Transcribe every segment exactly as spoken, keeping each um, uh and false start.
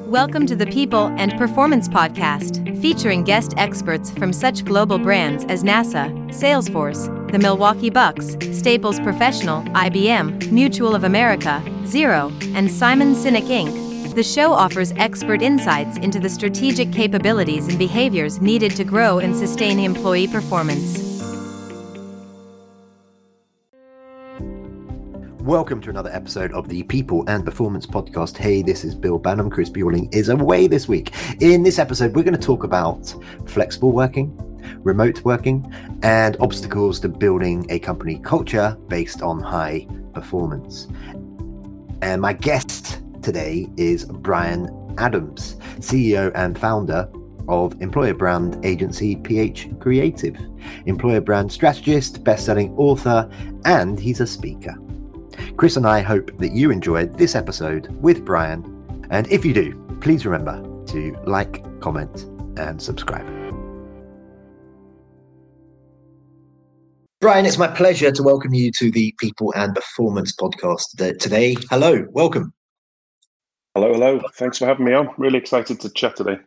Welcome to the People and Performance Podcast, featuring guest experts from such global brands as NASA, Salesforce, the Milwaukee Bucks, Staples Professional, I B M, Mutual of America, Xero, and Simon Sinek Incorporated. The show offers expert insights into the strategic capabilities and behaviors needed to grow and sustain employee performance. Welcome to another episode of the People and Performance Podcast. Hey, this is Bill Banham. Chris Bueling is away this week. In this episode, we're going to talk about flexible working, remote working, and obstacles to building a company culture based on high performance. And my guest today is Bryan Adams, C E O and founder of employer brand agency P H Creative, employer brand strategist, best-selling author, and he's a speaker. Chris and I hope that you enjoyed this episode with Bryan, and if you do, please remember to like, comment, and subscribe. Bryan, it's my pleasure to welcome you to the People and Performance Podcast today. Hello, welcome. Hello, hello. Thanks for having me on. Really excited to chat today.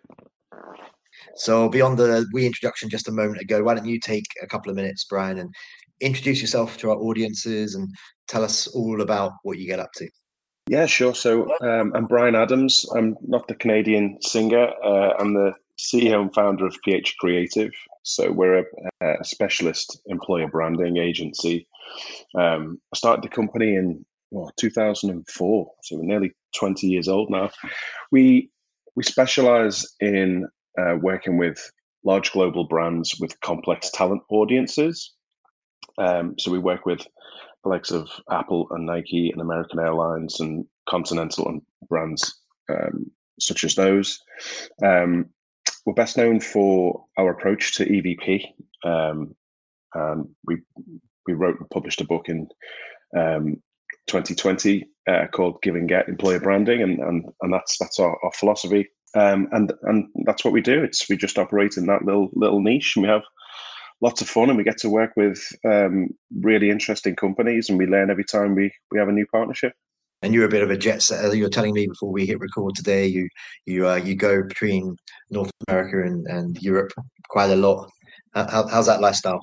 So beyond the wee introduction just a moment ago, why don't you take a couple of minutes, Bryan, and introduce yourself to our audiences and tell us all about what you get up to. Yeah, sure. So um, I'm Bryan Adams. I'm not the Canadian singer. Uh, I'm the C E O and founder of P H Creative. So we're a, a specialist employer branding agency. Um, I started the company in well, two thousand four, so we're nearly twenty years old now. We we specialize in uh, working with large global brands with complex talent audiences. Um, so we work with the likes of Apple and Nike and American Airlines and Continental and brands um, such as those. Um, we're best known for our approach to E V P. Um, and we we wrote and published a book in um, twenty twenty uh, called Give and Get Employer Branding, and and, and that's that's our, our philosophy. Um, and and that's what we do. It's we just operate in that little little niche, and we have lots of fun, and we get to work with um, really interesting companies, and we learn every time we, we have a new partnership. And you're a bit of a jet setter. You were telling me before we hit record today, you you uh, you go between North America and, and Europe quite a lot. How, how's that lifestyle?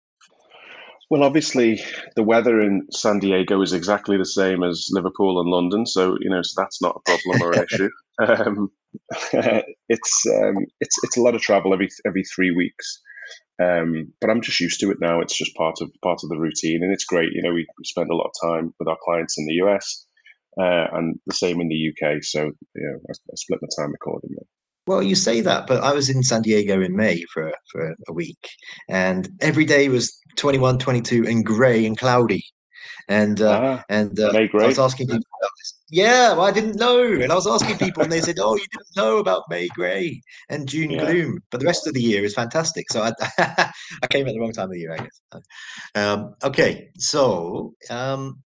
Well, obviously, the weather in San Diego is exactly the same as Liverpool and London, so you know so that's not a problem or an issue. Um, it's um, it's it's a lot of travel every every three weeks. Um, but I'm just used to it now. It's just part of part of the routine, and it's great. You know, we, we spend a lot of time with our clients in the U S uh, and the same in the U K. So, you know, I, I split my time accordingly. Well, you say that, but I was in San Diego in May for for a week, and every day was twenty-one, twenty-two, and grey and cloudy. And uh, ah, and uh, May I was asking people about this. Yeah, well, I didn't know, and I was asking people, and they said, "Oh, you didn't know about May grey and June yeah. gloom, but the rest of the year is fantastic." So I, I came at the wrong time of the year, I guess. Um, okay, so um,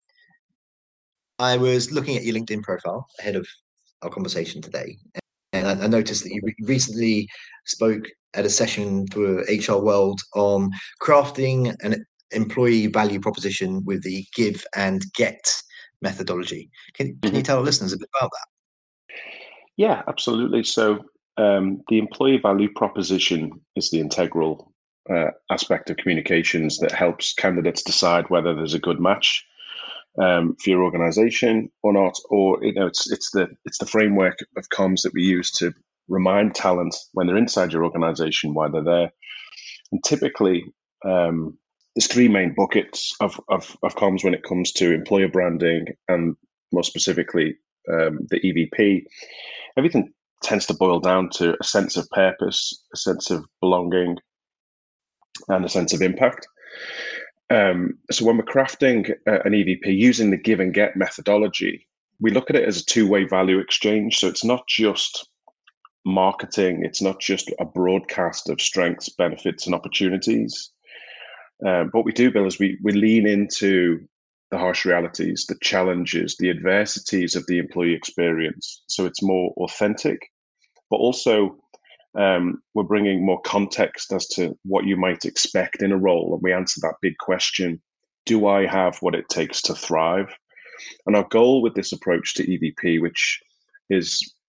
I was looking at your LinkedIn profile ahead of our conversation today, and I, I noticed that you re- recently spoke at a session for H R World on crafting an employee value proposition with the give and get methodology. Can, can mm-hmm. you tell our listeners a bit about that? Yeah, absolutely. So um, the employee value proposition is the integral uh, aspect of communications that helps candidates decide whether there's a good match um, for your organization or not, or you know, it's it's the it's the framework of comms that we use to remind talent when they're inside your organization why they're there. And typically, um, there's three main buckets of, of, of comms when it comes to employer branding and more specifically um, the E V P. Everything tends to boil down to a sense of purpose, a sense of belonging, and a sense of impact. Um, so when we're crafting uh, an E V P using the give and get methodology, we look at it as a two-way value exchange. So it's not just marketing, it's not just a broadcast of strengths, benefits, and opportunities. Um, what we do, Bill, is we, we lean into the harsh realities, the challenges, the adversities of the employee experience. So it's more authentic, but also um, we're bringing more context as to what you might expect in a role. And we answer that big question, do I have what it takes to thrive? And our goal with this approach to E V P, which is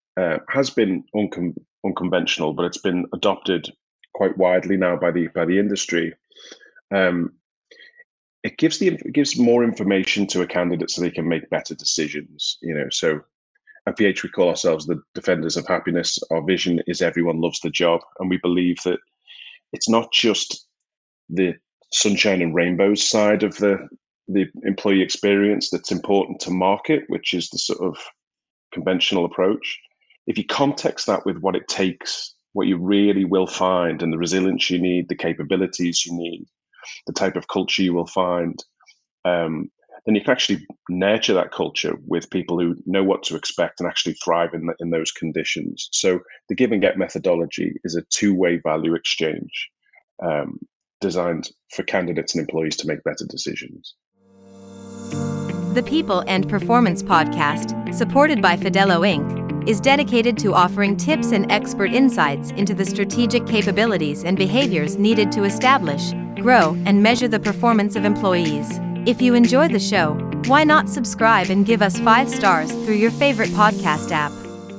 uh, has been uncon- unconventional, but it's been adopted quite widely now by the by the industry. Um, it gives the it gives more information to a candidate so they can make better decisions. You know, so at P H we call ourselves the defenders of happiness. Our vision is everyone loves the job, and we believe that it's not just the sunshine and rainbows side of the the employee experience that's important to market, which is the sort of conventional approach. If you context that with what it takes, what you really will find, and the resilience you need, the capabilities you need, the type of culture you will find, um, then you can actually nurture that culture with people who know what to expect and actually thrive in, the, in those conditions. So the give and get methodology is a two-way value exchange um, designed for candidates and employees to make better decisions. The People and Performance Podcast, supported by Fidello Incorporated, is dedicated to offering tips and expert insights into the strategic capabilities and behaviors needed to establish, grow, and measure the performance of employees. If you enjoy the show, why not subscribe and give us five stars through your favorite podcast app?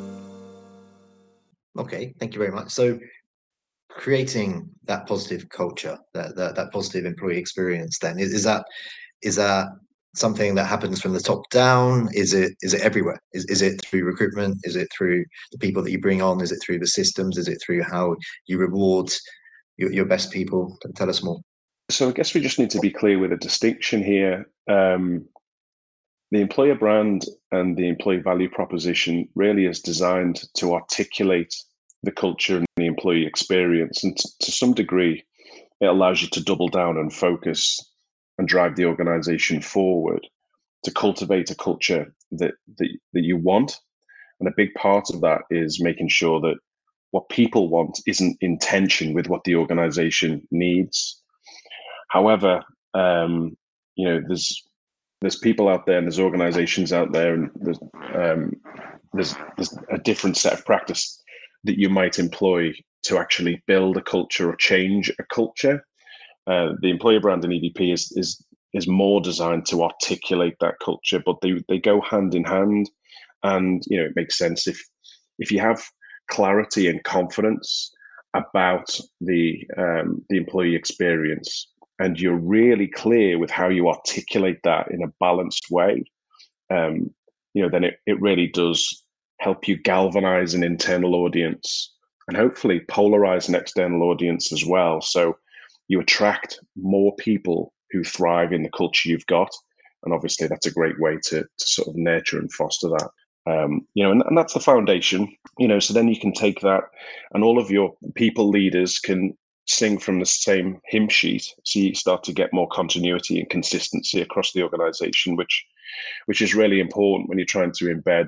Okay, thank you very much. So, creating that positive culture, that that, that positive employee experience, then is, is that is that something that happens from the top down? Is it is it everywhere? Is is it through recruitment? Is it through the people that you bring on? Is it through the systems? Is it through how you reward your, your best people? Tell us more. So I guess we just need to be clear with a distinction here. Um, the employer brand and the employee value proposition really is designed to articulate the culture and the employee experience. And t- to some degree, it allows you to double down and focus and drive the organization forward to cultivate a culture that, that, that you want. And a big part of that is making sure that what people want isn't in tension with what the organization needs. However, um, you know, there's there's people out there and there's organizations out there, and there's um, there's there's a different set of practice that you might employ to actually build a culture or change a culture. Uh, the employer brand in E V P is is is more designed to articulate that culture, but they they go hand in hand, and you know it makes sense if if you have clarity and confidence about the um, the employee experience, and you're really clear with how you articulate that in a balanced way, um, you know, then it, it really does help you galvanize an internal audience and hopefully polarize an external audience as well. So you attract more people who thrive in the culture you've got. And obviously that's a great way to, to sort of nurture and foster that. Um, you know, and, and that's the foundation, you know, so then you can take that and all of your people leaders can sing from the same hymn sheet. So you start to get more continuity and consistency across the organization, which which is really important when you're trying to embed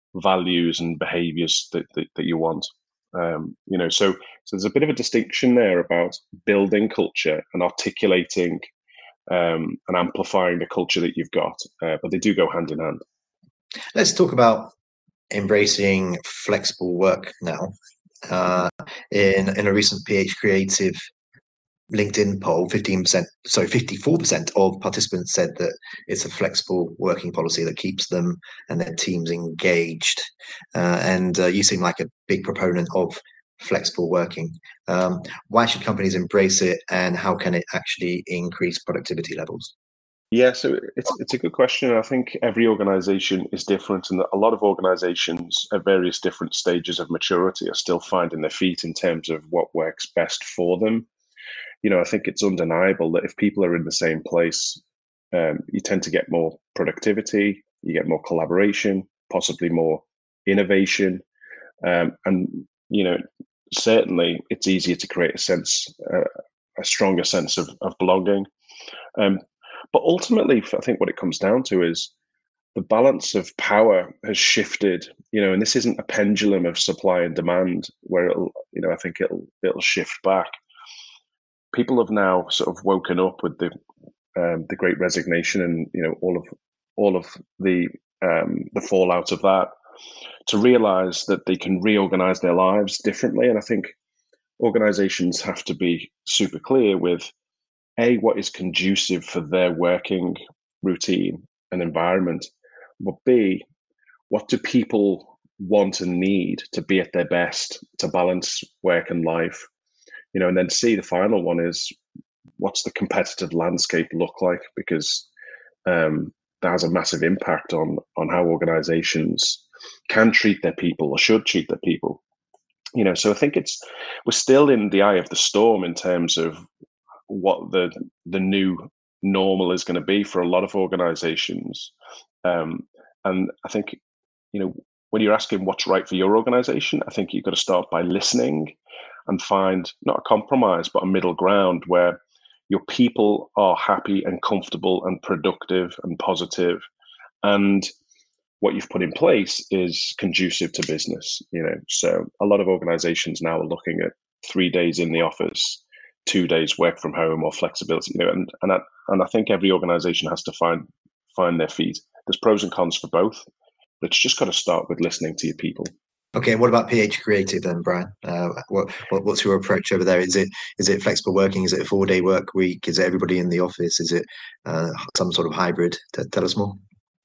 values and behaviors that, that, that you want. Um, you know, so, so there's a bit of a distinction there about building culture and articulating um, and amplifying the culture that you've got, uh, but they do go hand in hand. Let's talk about embracing flexible work now. Uh, in in a recent P H Creative LinkedIn poll, fifteen percent, sorry, fifty-four percent of participants said that it's a flexible working policy that keeps them and their teams engaged. Uh, and uh, you seem like a big proponent of flexible working. Um, why should companies embrace it, and how can it actually increase productivity levels? Yeah, so it's it's a good question. I think every organization is different, and a lot of organizations at various different stages of maturity are still finding their feet in terms of what works best for them. You know, I think it's undeniable that if people are in the same place, um, you tend to get more productivity, you get more collaboration, possibly more innovation, um, and you know, certainly it's easier to create a sense, uh, a stronger sense of, of belonging. Um, But ultimately, I think what it comes down to is the balance of power has shifted, you know, and this isn't a pendulum of supply and demand where it'll, you know, I think it'll it'll shift back. People have now sort of woken up with the um, the Great Resignation and you know all of all of the um, the fallout of that to realize that they can reorganize their lives differently. And I think organizations have to be super clear with A, what is conducive for their working routine and environment, but B, what do people want and need to be at their best, to balance work and life. You know, and then C, the final one is, what's the competitive landscape look like? Because um, that has a massive impact on on how organizations can treat their people or should treat their people. You know, so I think it's we're still in the eye of the storm in terms of what the the new normal is going to be for a lot of organizations. Um, and I think, you know, when you're asking what's right for your organization, I think you've got to start by listening and find not a compromise, but a middle ground where your people are happy and comfortable and productive and positive, and what you've put in place is conducive to business. You know, so a lot of organizations now are looking at three days in the office, two days work from home, or flexibility. You know, and and I, and I think every organization has to find find their feet. There's pros and cons for both, but it's just got to start with listening to your people. Okay, what about P H Creative then, Brian? Uh, what, what what's your approach over there? Is it is it flexible working? Is it a four day work week? Is it everybody in the office? Is it uh, some sort of hybrid? T- tell us more.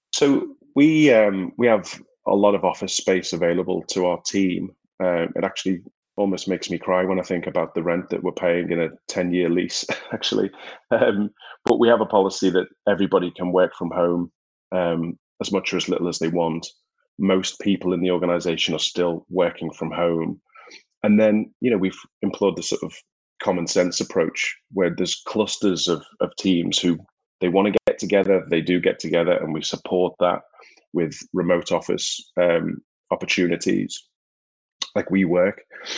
So we um, we have a lot of office space available to our team. Um, it actually almost makes me cry when I think about the rent that we're paying in a ten year lease, actually. Um, but we have a policy that everybody can work from home um, as much or as little as they want. Most people in the organization are still working from home. And then, you know, we've employed the sort of common sense approach where there's clusters of, of teams who they want to get together, they do get together, and we support that with remote office um, opportunities like WeWork.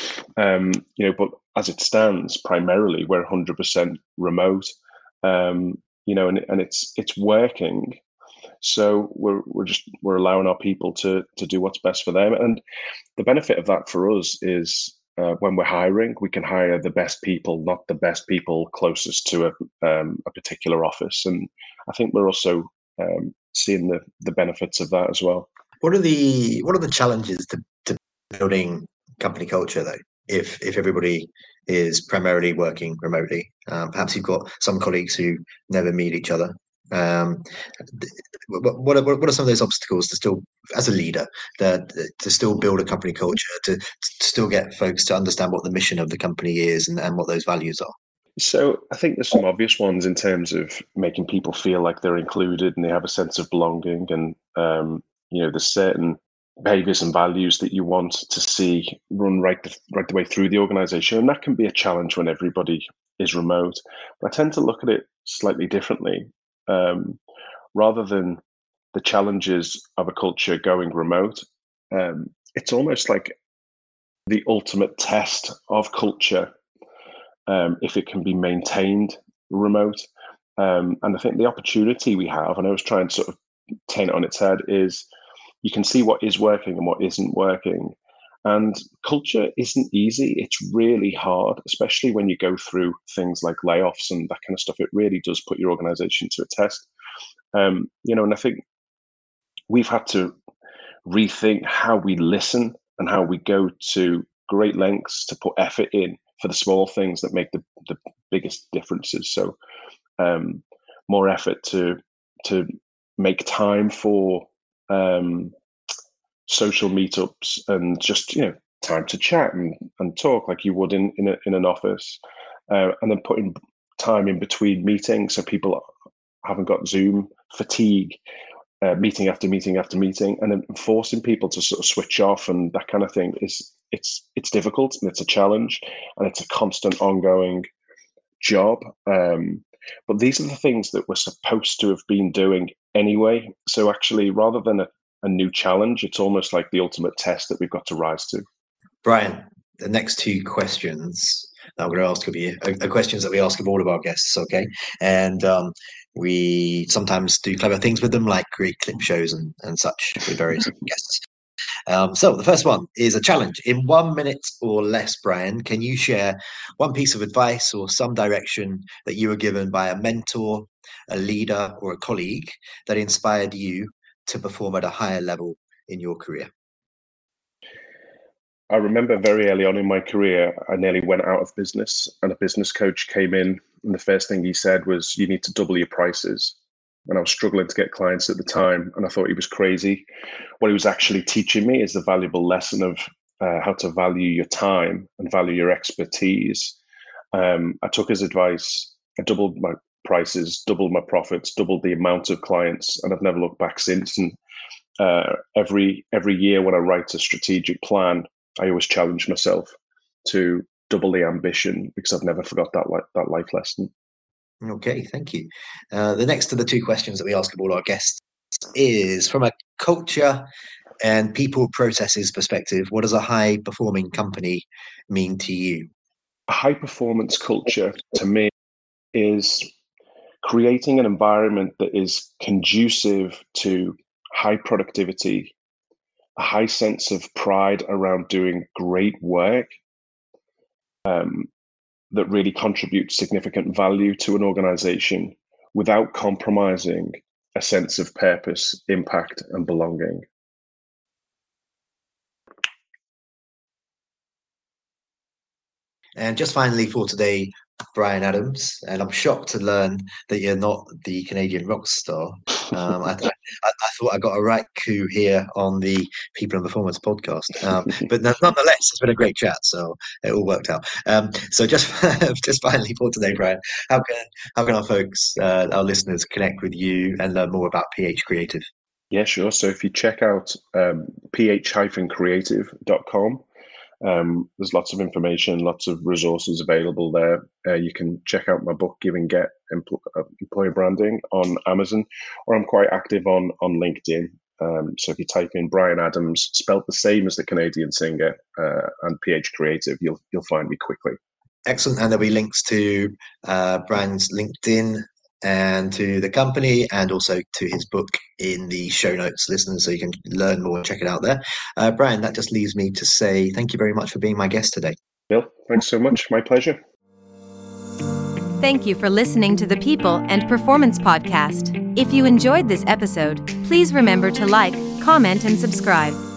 Um, you know, but as it stands, primarily we're one hundred percent remote. Um, you know, and and it's it's working. So we're we're just we're allowing our people to to do what's best for them, and the benefit of that for us is uh, when we're hiring, we can hire the best people, not the best people closest to a um, a particular office, and I think we're also um, seeing the the benefits of that as well. What are the what are the challenges to, to building company culture though? If if everybody is primarily working remotely, um, perhaps you've got some colleagues who never meet each other. Um, what, what, are, what are some of those obstacles to still, as a leader, that to still build a company culture, to, to still get folks to understand what the mission of the company is and, and what those values are? So I think there's some obvious ones in terms of making people feel like they're included and they have a sense of belonging, and um, you know, there's certain behaviors and values that you want to see run right the, right the way through the organization, and that can be a challenge when everybody is remote. But I tend to look at it slightly differently. Um, rather than the challenges of a culture going remote, um, it's almost like the ultimate test of culture um, if it can be maintained remote. Um, and I think the opportunity we have, and I was trying to sort of turn it on its head, is you can see what is working and what isn't working. And culture isn't easy. It's really hard, especially when you go through things like layoffs and that kind of stuff. It really does put your organization to a test. Um, you know, and I think we've had to rethink how we listen and how we go to great lengths to put effort in for the small things that make the, the biggest differences. So um, more effort to to make time for um, social meetups and just, you know, time to chat and, and talk like you would in in, a, in an office, uh, and then putting time in between meetings so people haven't got Zoom fatigue, uh, meeting after meeting after meeting, and then forcing people to sort of switch off and that kind of thing is it's it's difficult and it's a challenge and it's a constant ongoing job. Um, but these are the things that we're supposed to have been doing anyway. So actually, rather than a, a new challenge, it's almost like the ultimate test that we've got to rise to. Brian, the next two questions that I'm going to ask of you are, are questions that we ask of all of our guests, okay? And um, we sometimes do clever things with them, like create clip shows and, and such with various guests. Um, so the first one is a challenge. In one minute or less, Brian, can you share one piece of advice or some direction that you were given by a mentor, a leader, or a colleague that inspired you to perform at a higher level in your career? I remember very early on in my career, I nearly went out of business, and a business coach came in, and the first thing he said was, "You need to double your prices." and I was struggling to get clients at the time, and I thought he was crazy. What he was actually teaching me is the valuable lesson of uh, how to value your time and value your expertise. Um, I took his advice. I doubled my prices, doubled my profits, doubled the amount of clients, and I've never looked back since. And uh, every every year when I write a strategic plan, I always challenge myself to double the ambition, because I've never forgot that li- that life lesson. Okay, thank you. Uh, the next of the two questions that we ask of all our guests is, from a culture and people processes perspective, what does a high performing company mean to you? A high performance culture to me is creating an environment that is conducive to high productivity, a high sense of pride around doing great work, um, that really contributes significant value to an organization without compromising a sense of purpose, impact, and belonging. And just finally for today, Bryan Adams, and I'm shocked to learn that you're not the Canadian rock star. Um, I, I, I thought I got a right coup here on the People and Performance podcast, um, but nonetheless, it's been a great chat, so it all worked out. Um, so just just finally for today, Bryan, how can how can our folks, uh, our listeners, connect with you and learn more about P H Creative? Yeah, sure. So if you check out um, p h creative dot com, Um, there's lots of information, lots of resources available there. Uh, you can check out my book, Give and Get Empl- uh, Employer Branding, on Amazon, or I'm quite active on on LinkedIn. Um, so if you type in Bryan Adams, spelt the same as the Canadian singer, uh, and P H Creative, you'll you'll find me quickly. Excellent. And there'll be links to uh, Bryan's LinkedIn and to the company, and also to his book in the show notes, listeners, so you can learn more and check it out there. Uh, Bryan, that just leaves me to say thank you very much for being my guest today. Bill, thanks so much. My pleasure. Thank you for listening to the People and Performance Podcast. If you enjoyed this episode, please remember to like, comment, and subscribe.